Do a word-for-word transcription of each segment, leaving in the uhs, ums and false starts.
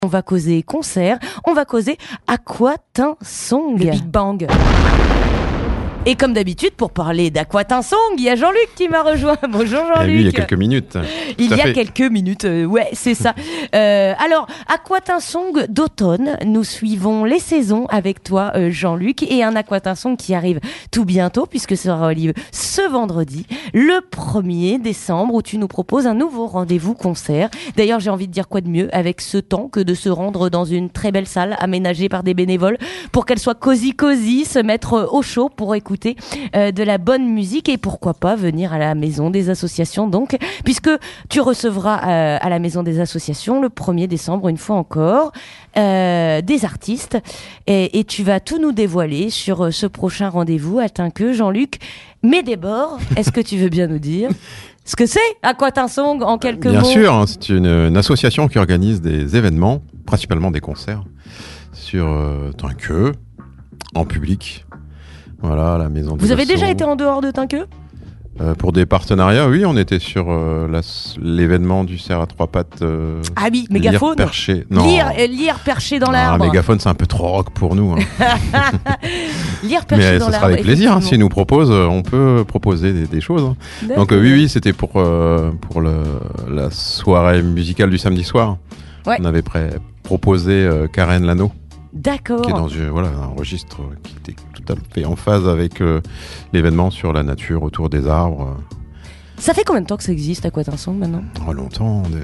On va causer concert, on va causer Aquatinsong. Le Big Bang. Et comme d'habitude, pour parler d'Aquatinsong, il y a Jean-Luc qui m'a rejoint. Bonjour Jean-Luc. Et lui, il y a quelques minutes. Il Tout à y a fait. quelques minutes, euh, ouais, c'est ça. Euh, alors, Aquatinsong d'automne, nous suivons les saisons avec toi, euh, Jean-Luc, et un Aquatinsong qui arrive tout bientôt, puisque ce sera lieu ce vendredi, le premier décembre, où tu nous proposes un nouveau rendez-vous concert. D'ailleurs, j'ai envie de dire quoi de mieux avec ce temps que de se rendre dans une très belle salle aménagée par des bénévoles pour qu'elle soit cosy cosy, se mettre au chaud pour écouter euh, de la bonne musique et pourquoi pas venir à la maison des associations donc, puisque tu recevras euh, à la maison des associations le premier décembre une fois encore euh, des artistes et, et tu vas tout nous dévoiler sur euh, ce prochain rendez-vous. Atteint que Jean-Luc, mais d'abord, est-ce que tu veux bien nous dire ce que c'est Aquatinsong en quelques Bien mots? Bien sûr, hein, c'est une, une association qui organise des événements, principalement des concerts, sur euh, Tinqueux, en public. Voilà, la maison des Vous avez assos. déjà été en dehors de Tinqueux? Euh, pour des partenariats, oui, on était sur euh, la, l'événement du cerf à trois pattes. Euh, Ah oui, mégaphone. Lire perché. Non. Lire, euh, lire perché dans Non, l'arbre. mégaphone, c'est un peu trop rock pour nous. Hein. Lire perché Mais dans ça l'arbre. sera avec plaisir. Hein, effectivement. s'ils nous proposent, euh, on peut proposer des, des choses. Hein. Donc euh, oui, oui, c'était pour, euh, pour le, la soirée musicale du samedi soir. Ouais. On avait pré- proposé euh, Karen Lano, D'accord. qui est dans une, voilà, un registre qui était tout à fait en phase avec euh, l'événement sur la nature autour des arbres. Ça fait combien de temps que ça existe Aquatinsong maintenant? Oh, longtemps. Des...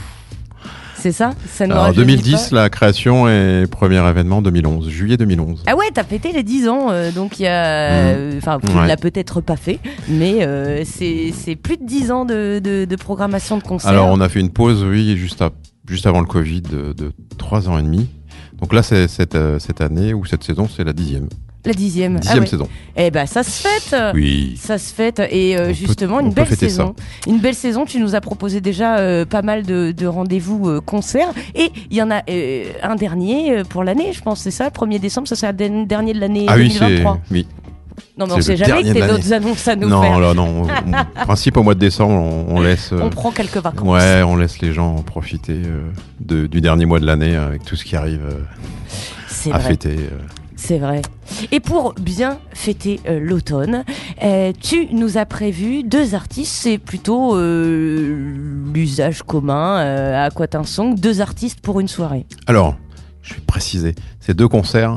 C'est ça, ça ne Alors rajeunit deux mille dix, pas. la création et premier événement deux mille onze, juillet deux mille onze. Ah ouais, t'as fêté les dix ans, euh, donc il y a... Enfin, Mmh. tu Ouais. l'as peut-être pas fait, mais euh, c'est, c'est plus de dix ans de, de, de programmation de concerts. Alors on a fait une pause, oui, juste, à, juste avant le Covid de, de trois ans et demi. Donc là, c'est cette, euh, cette année ou cette saison, c'est la dixième. La dixième. Dixième ah ouais. saison. Eh ben, ça se fête. Oui. Ça se fête et euh, On peut- justement on une peut belle fêter saison. Une belle saison. Tu nous as proposé déjà euh, pas mal de, de rendez-vous euh, concerts et il y en a euh, un dernier euh, pour l'année, je pense. C'est ça, le premier décembre. Ça c'est le dernier de l'année Ah oui, deux mille c'est... vingt-trois. Oui. Non mais c'est on sait le jamais que dernier de t'aies l'année. d'autres annonces à nous Non, faire. là, non. En principe, au mois de décembre, on, on laisse... euh, On prend quelques vacances. Ouais, on laisse les gens profiter euh, de, du dernier mois de l'année avec tout ce qui arrive euh, C'est à vrai. fêter. euh. C'est vrai. Et pour bien fêter euh, l'automne, euh, tu nous as prévu deux artistes. C'est plutôt euh, l'usage commun euh, à Aquatinsong. Deux artistes pour une soirée. Alors, je vais préciser, c'est deux concerts.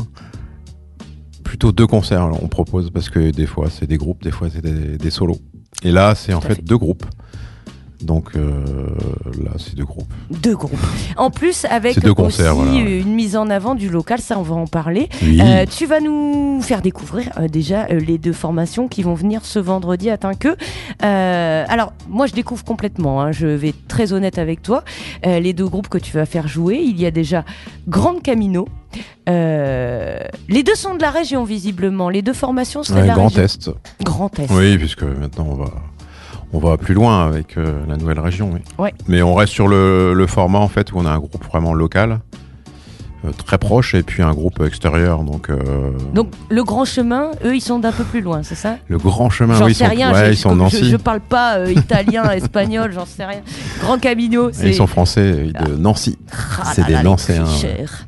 Plutôt deux concerts, alors, on propose, parce que des fois c'est des groupes, des fois c'est des, des solos. Et là, c'est en Tout à fait, fait. deux groupes. Donc euh, là, c'est deux groupes. Deux groupes. En plus, avec C'est deux aussi concerts, voilà, ouais. une mise en avant du local, ça on va en parler. Oui. Euh, tu vas nous faire découvrir euh, déjà euh, les deux formations qui vont venir ce vendredi à Tinqueux. Euh, alors, moi je découvre complètement, hein, je vais être très honnête avec toi. Euh, les deux groupes que tu vas faire jouer, il y a déjà Grande Camino. Euh, les deux sont de la région visiblement, les deux formations seraient Ouais, de la Grand région. Est. Grand Est. Oui, puisque maintenant on va, on va plus loin avec euh, la nouvelle région. Oui. Ouais. Mais on reste sur le, le format en fait où on a un groupe vraiment local, euh, très proche, et puis un groupe extérieur. Donc, euh, Donc le Grand Chemin, eux ils sont d'un peu plus loin, c'est ça? le grand chemin, J'en oui, ils sais sont, rien, ouais, je, ils sont de je, Nancy. je parle pas euh, italien, espagnol, j'en sais rien. Grand Camino, Et c'est... ils sont français de Nancy. Ah c'est là des là, les Nancéens. tricheurs.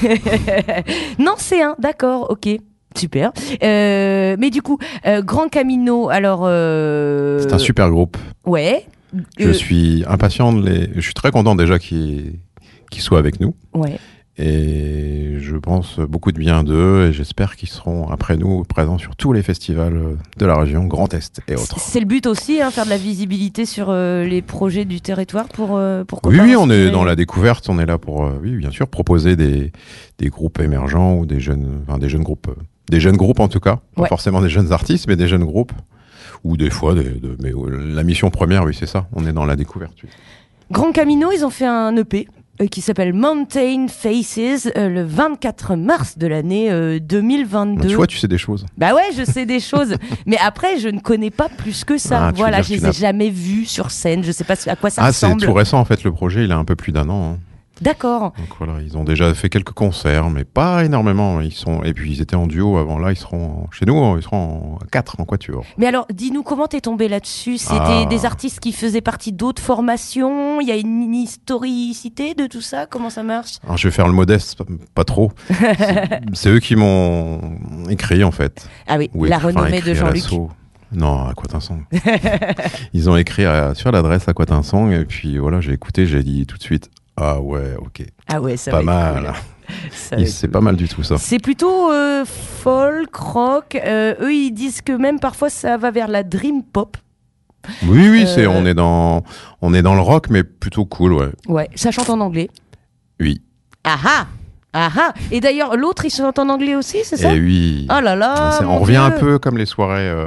Nancéens, d'accord, ok. Super. Euh, mais du coup, euh, Grand Camino, alors... Euh... C'est un super groupe. Ouais. Je Euh, suis impatient de les. Je suis très content déjà qu'ils qu'ils soient avec nous. Ouais. Et je pense beaucoup de bien d'eux. Et j'espère qu'ils seront après nous présents sur tous les festivals de la région, Grand Est et autres. C'est le but aussi, hein, faire de la visibilité sur euh, les projets du territoire pour... Euh, pour Oui, oui, on est inspirer. dans la découverte. On est là pour, euh, oui, bien sûr, proposer des, des groupes émergents ou des jeunes, enfin, des jeunes groupes, euh, des jeunes groupes en tout cas, pas Ouais. forcément des jeunes artistes, mais des jeunes groupes. Ou des fois, des, de, mais euh, la mission première, oui, c'est ça. On est dans la découverte. Oui. Grand Camino, ils ont fait un E P euh, qui s'appelle Mountain Faces euh, le vingt-quatre mars de l'année euh, deux mille vingt-deux. Tu vois, tu sais des choses. Bah ouais, je sais des choses, mais après je ne connais pas plus que ça. Ah, tu veux voilà, dire je que les tu ai n'as- jamais vus sur scène, je sais pas à quoi ça Ah, c'est ressemble. tout récent en fait. Le projet, il a un peu plus d'un an. Hein. D'accord. Donc voilà, ils ont déjà fait quelques concerts, mais pas énormément. Ils sont et puis ils étaient en duo avant. Là, ils seront chez nous, ils seront à quatre en quatuor. Mais alors, dis-nous, comment t'es tombé là-dessus? C'était Ah. des artistes qui faisaient partie d'autres formations? Il y a une historicité de tout ça? Comment ça marche? Alors je vais faire le modeste, pas, pas trop. C'est, c'est eux qui m'ont écrit en fait. Ah oui, Ou la écrit- enfin, renommée écrit de à Jean-Luc. l'assaut. Non, Aquatinsong. Ils ont écrit à- sur l'adresse Aquatinsong et puis voilà, j'ai écouté, j'ai dit tout de suite, ah ouais, ok, Ah ouais, ça pas va être mal. cool. Ça va Et être c'est cool. pas mal du tout ça. C'est plutôt euh, folk, rock. Euh, eux, ils disent que même parfois ça va vers la dream pop. Oui, oui, Euh, c'est on est dans on est dans le rock, mais plutôt cool, ouais. Ouais, ça chante en anglais. Oui. Ah ah Ah ah Et d'ailleurs, l'autre, il chante en anglais aussi, c'est ça? Et oui. Oh là là C'est- mon on revient un Dieu. peu comme les soirées euh,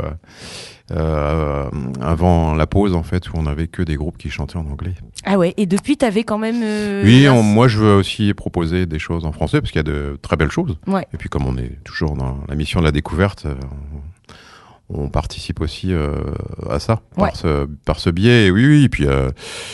euh, avant la pause en fait, où on avait que des groupes qui chantaient en anglais. Ah ouais, et depuis, t'avais quand même... euh, Oui, un- on- moi je veux aussi proposer des choses en français parce qu'il y a de très belles choses. Ouais. Et puis comme on est toujours dans la mission de la découverte, euh, on, on participe aussi euh, à ça Ouais. par, ce, par ce biais. Et oui, oui, et puis euh,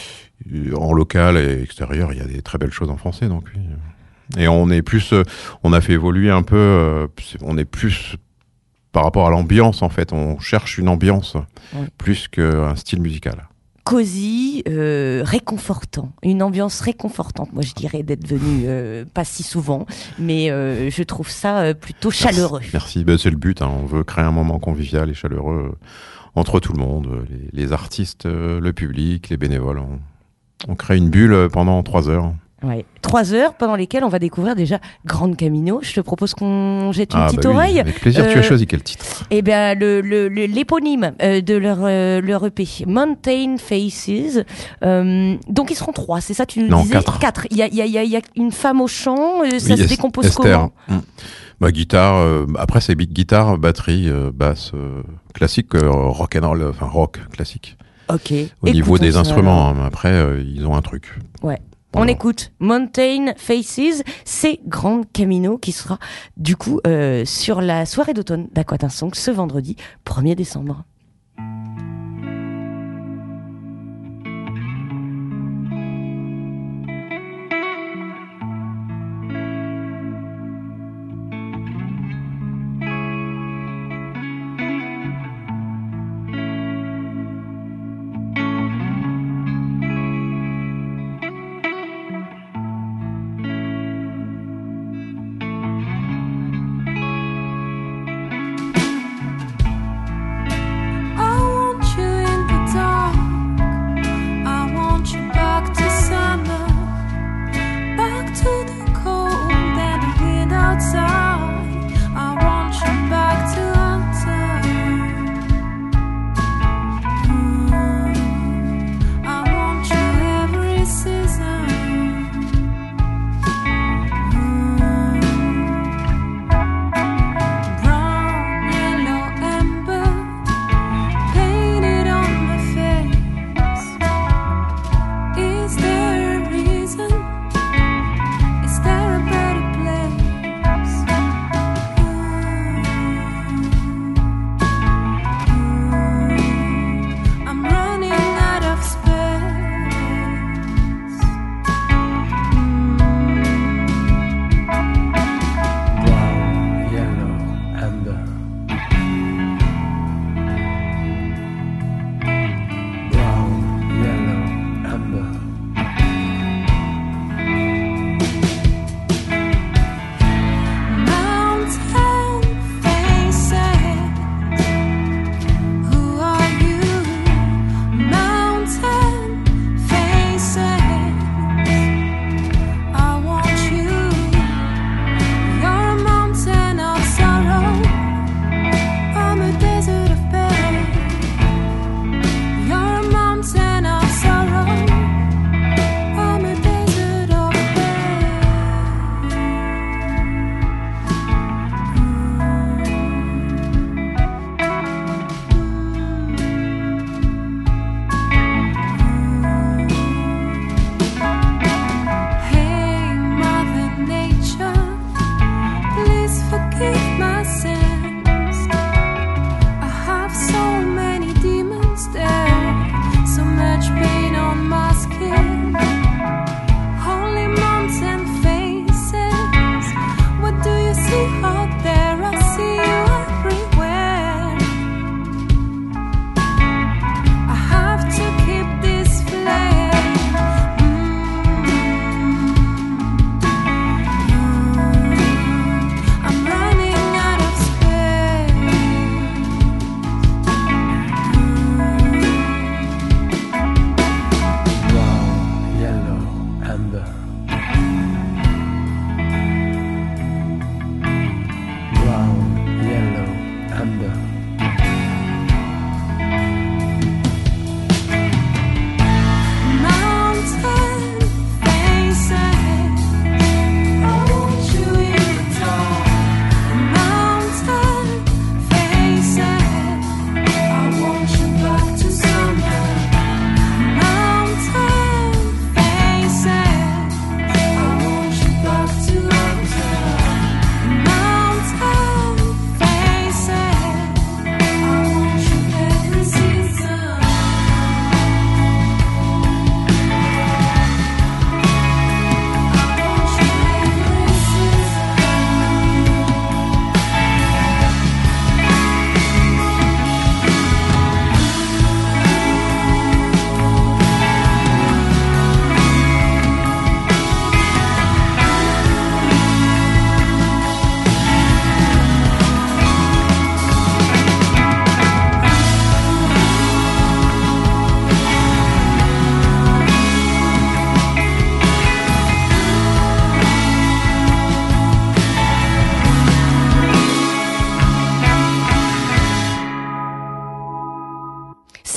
en local et extérieur, il y a des très belles choses en français. Donc oui. Et on est plus, euh, on a fait évoluer un peu. euh, on est plus par rapport à l'ambiance en fait. On cherche une ambiance Ouais. plus qu'un style musical. Cosy, euh, réconfortant, une ambiance réconfortante. Moi, je dirais d'être venu euh, pas si souvent, mais euh, je trouve ça euh, plutôt chaleureux. Merci, ben, c'est le but. Hein. On veut créer un moment convivial et chaleureux euh, entre tout le monde, euh, les, les artistes, euh, le public, les bénévoles. On, on crée une bulle euh, pendant trois heures. Ouais. Trois heures pendant lesquelles on va découvrir déjà Grande Camino. Je te propose qu'on jette une Ah, petite bah oui, oreille. avec plaisir. Tu Euh, as choisi quel titre? Eh bien, le, le, le- l'éponyme euh, de leur, euh, leur E P, Mountain Faces. Euh, donc, ils seront trois, c'est ça, tu nous Non, disais? quatre. Quatre. Il y a, il y, a, il y a- il y a une femme au chant, euh, ça Oui, se Es- décompose Esther. comment? Mm. Bah, guitare. euh, après, c'est big guitare, batterie, euh, basse, euh, classique, euh, rock and roll, enfin rock classique. Ok. Au niveau Écoutons des ça, instruments, alors. hein, après, euh, ils ont un truc. Ouais. On Voilà. écoute Mountain Faces, c'est Grande Camino qui sera du coup euh, sur la soirée d'automne d'Aquatinsong ce vendredi premier décembre. Thank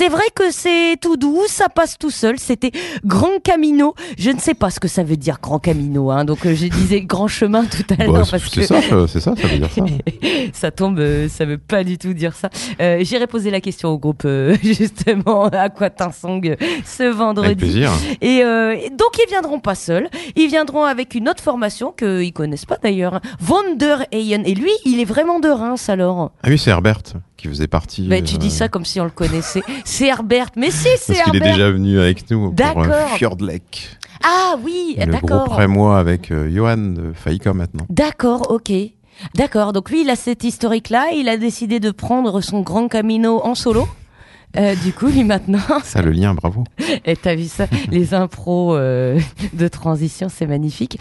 C'est vrai que c'est tout doux, ça passe tout seul. C'était Grand Camino. Je ne sais pas ce que ça veut dire Grand Camino, hein. Donc euh, je disais grand chemin tout à l'heure Bah, parce c'est que ça, ça- c'est ça, ça veut dire ça. ça tombe, euh, ça veut pas du tout dire ça. Euh, J'irai poser la question au groupe euh, justement à Aquatinsong ce vendredi. Avec plaisir. Et, euh, et donc ils viendront pas seuls, ils viendront avec une autre formation qu'ils connaissent pas d'ailleurs, Vonderhayen. Et lui, il est vraiment de Reims alors. Ah oui, c'est Herbert qui faisait partie. Bah, tu euh, dis ça comme si on le connaissait. C'est Herbert, mais si c'est Parce qu'il est Herbert. déjà venu avec nous pour D'accord. euh, Fjordlek. Ah oui, Le d'accord. groupe Rémois avec euh, Johan de Faïka maintenant. D'accord, ok. D'accord, donc lui, il a cette historique-là, il a décidé de prendre son Grand Camino en solo. Euh, du coup, lui maintenant, Ça, le lien, bravo. et t'as vu ça, les impros euh, de transition, c'est magnifique.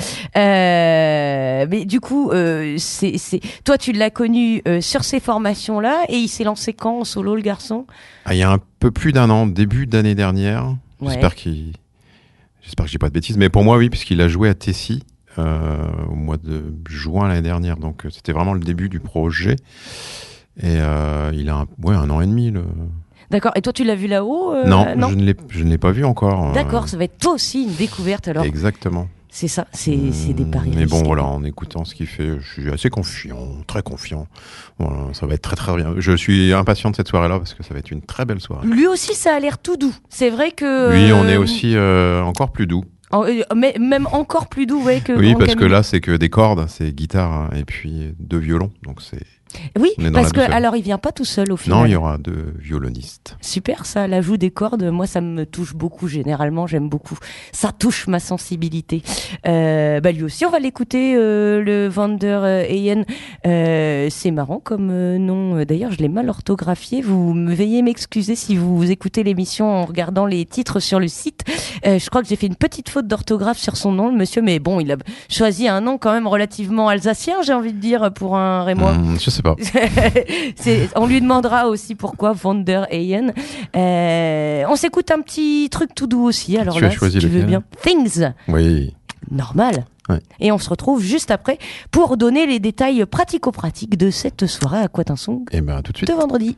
Euh, mais du coup, euh, c'est, c'est, toi, tu l'as connu euh, sur ces formations-là, et il s'est lancé quand en solo, le garçon? Ah, il y a un peu plus d'un an, début d'année dernière. Ouais. J'espère qu'il, j'espère que je dis pas de bêtises, mais pour moi, oui, puisqu'il a joué à Tessie euh, au mois de juin l'année dernière. Donc, euh, c'était vraiment le début du projet. Et euh, il a un, ouais, un an et demi. Le... D'accord, et toi, tu l'as vu là-haut euh, non, je ne l'ai, je ne l'ai pas vu encore. euh, D'accord, ça va être toi aussi une découverte alors. Exactement. C'est ça, c'est, c'est des paris. Mais bon, risqués. voilà, en écoutant ce qu'il fait, je suis assez confiant, très confiant. Voilà, ça va être très très bien. Je suis impatient de cette soirée-là parce que ça va être une très belle soirée. Lui aussi, ça a l'air tout doux. C'est vrai que. Oui, on est euh, aussi euh, encore plus doux. en- euh, mais même encore plus doux, ouais, que. Oui, Grand parce que Camino. là, c'est que des cordes, c'est guitare hein, et puis deux violons. Donc c'est. Oui, on est dans parce la que douceur. alors il vient pas tout seul au final. Non, il y aura deux violonistes. Super, ça, l'ajout des cordes, moi ça me touche beaucoup. Généralement, j'aime beaucoup. Ça touche ma sensibilité. Euh, bah lui aussi, on va l'écouter, euh, le Vonderhayen. Euh, c'est marrant comme euh, nom. D'ailleurs, je l'ai mal orthographié. Vous me veuillez m'excuser si vous écoutez l'émission en regardant les titres sur le site. Euh, je crois que j'ai fait une petite faute d'orthographe sur son nom, le monsieur. Mais bon, il a choisi un nom quand même relativement alsacien, j'ai envie de dire, pour un Rémois. Hum, je sais pas. C'est, on lui demandera aussi pourquoi Vonderhayen. Euh, on s'écoute un petit truc tout doux aussi. Alors Tu là, as choisi si tu veux lequel bien. Things. Oui. Normal. Ouais. Et on se retrouve juste après pour donner les détails pratico-pratiques de cette soirée à Aquatinsong Et ben tout de suite. de vendredi.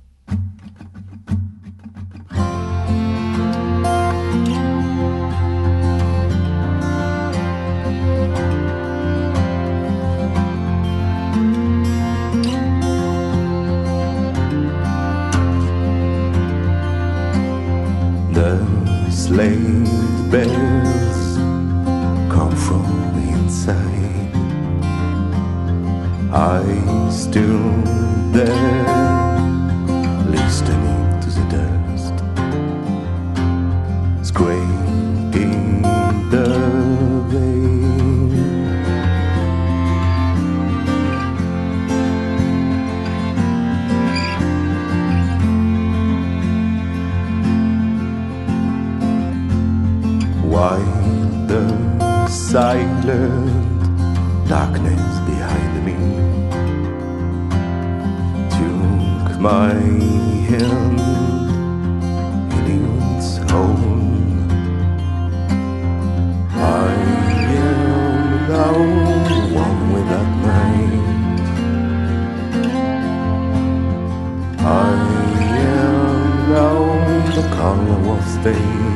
The sleigh bells come from the inside. I still there, listening to the dust, scraping the veil. While the silent darkness behind me took my hand in its own, I am now one with that night. I am now the color of space.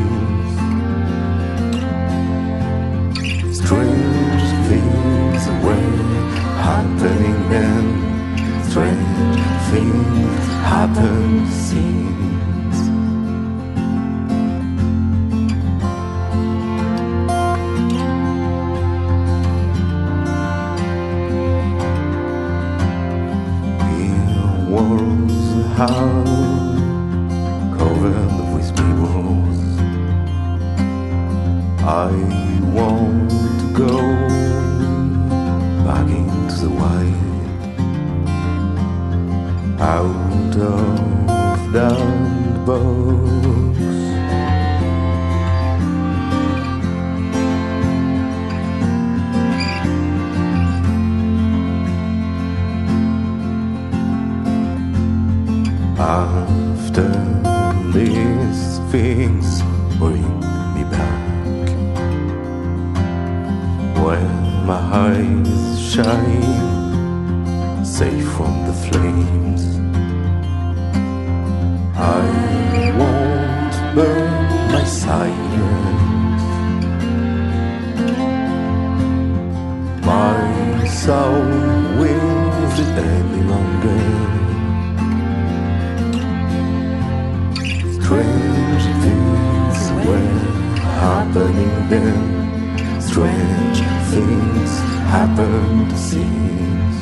Strange things were happening then. Strange things happen since. It was a house covered with mirrors. I want to go back into the white, out of that box. After these things bring me back, when my eyes shine, safe from the flames, I want burn my silence. My soul wins it any longer. Strange things were happening then. Strange things happened since.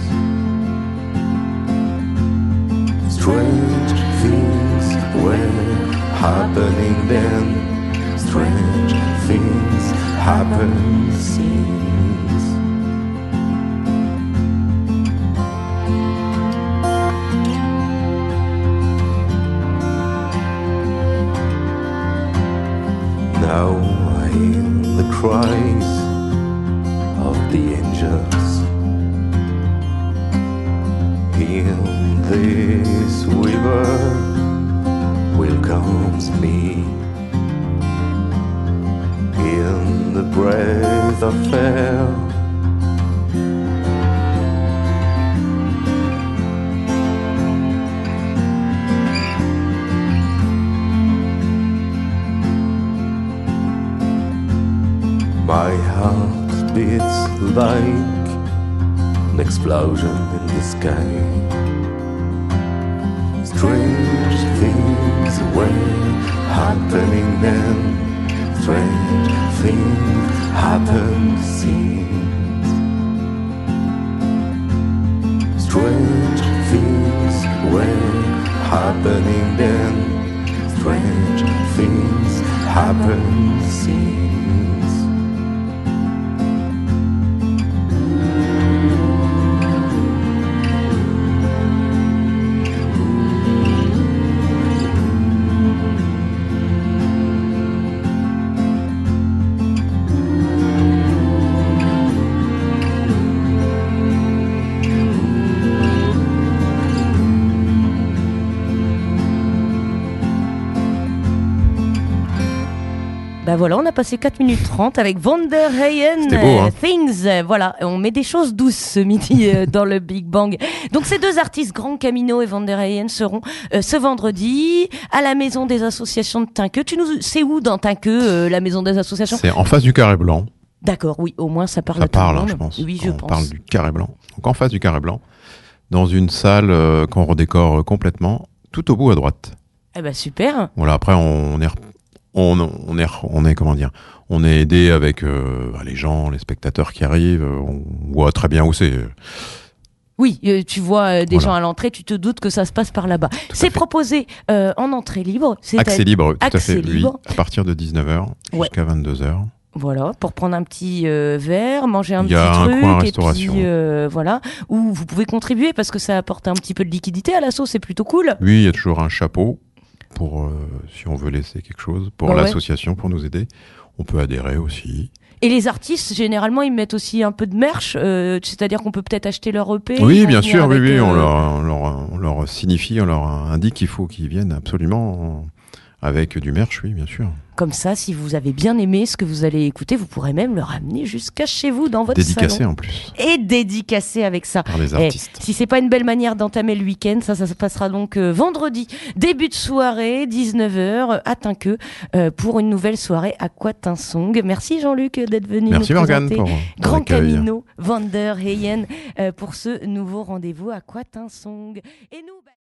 Strange things were happening then. Strange things happened since. Now I hear the cries of the angels in this river welcomes me. In the breath of air, my heart beats like an explosion in the sky. Strange things were happening then. Strange things happened since. Strange things were happening then. Strange things happened since. Bah voilà, on a passé quatre minutes trente avec Van der Heyen, C'était beau, hein. Things. Euh, Voilà, on met des choses douces ce midi euh, dans le Big Bang. Donc ces deux artistes, Grand Camino et Van der Heyen, seront euh, ce vendredi à la Maison des Associations de Tinqueux. Tu nous, c'est où dans Tinqueux, euh, la Maison des Associations? C'est en face du Carré Blanc. D'accord, oui, au moins ça parle Ça à tout le parle, hein, monde. je pense. Oui, je on pense. parle du Carré Blanc. Donc en face du Carré Blanc, dans une salle euh, qu'on redécore euh, complètement, tout au bout à droite. Eh ben super. Voilà, après on est on, on est on est comment dire, on est aidé avec euh, les gens, les spectateurs qui arrivent, on voit très bien où c'est. Oui, euh, tu vois euh, des Voilà. gens à l'entrée, tu te doutes que ça se passe par là-bas. C'est fait. proposé euh, en entrée libre. c'est Accès à- libre, tout accès à fait, oui, libre. à partir de dix-neuf heures Ouais. jusqu'à vingt-deux heures. Voilà, pour prendre un petit euh, verre, manger un Il petit y a un truc, coin et restauration. puis euh, voilà, où vous pouvez contribuer parce que ça apporte un petit peu de liquidité à l'asso, c'est plutôt cool. Oui, il y a toujours un chapeau pour euh, si on veut laisser quelque chose pour Bah ouais. l'association pour nous aider. On peut adhérer aussi. Et les artistes, généralement, ils mettent aussi un peu de merch, euh, c'est-à-dire qu'on peut peut-être acheter leur E P. ils Oui, vont bien venir sûr, oui, avec, oui, euh, on, leur, on, leur, on leur signifie, on leur indique qu'il faut qu'ils viennent absolument avec du merch, oui, bien sûr. Comme ça, si vous avez bien aimé ce que vous allez écouter, vous pourrez même le ramener jusqu'à chez vous dans votre Dédicacé salon. en plus Et dédicacé avec ça. par les Eh, artistes. si c'est pas une belle manière d'entamer le week-end, ça, ça se passera donc euh, vendredi, début de soirée, dix-neuf heures, à Tinqueux, euh, pour une nouvelle soirée Aquatinsong. Merci Jean-Luc d'être venu Merci nous Morgane présenter pour, pour Grand l'accueil. Camino, Van der Heyen, euh, pour ce nouveau rendez-vous Aquatinsong. Et nous... bah-